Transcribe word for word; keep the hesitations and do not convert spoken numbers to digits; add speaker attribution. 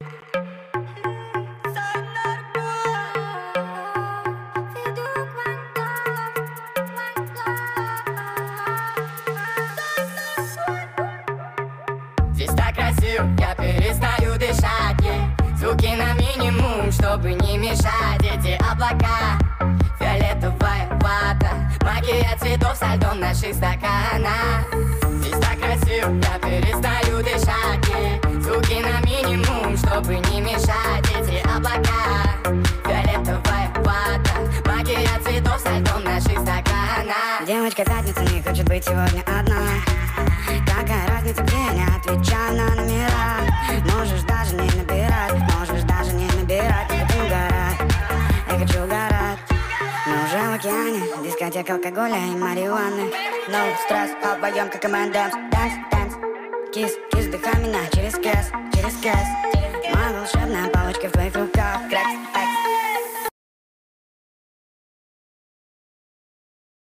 Speaker 1: Здесь так красиво, я перестаю дышать, yeah. Звуки на минимум, чтобы не мешать. Эти облака, фиолетовая вата, магия цветов со льдом в наших стаканах. Здесь так красиво, я перестаю дышать, yeah. Звуки на минимум, чтобы не мешать. Эти облака, фиолетовая вата, магия цветов со льдом в наших стаканах.
Speaker 2: Девочка пятница не хочет быть сегодня одна. Какая разница, где я не отвечаю на номера. Можешь даже не набирать, можешь даже не набирать. Я хочу угорать, я хочу угорать. Мы уже в океане, дискотека алкоголя и марихуаны. No стресс, обоем как эм энд эмс. Dance, dance, кис, кис, вдыхай меня через кэс, через кэс. Моя волшебная палочка.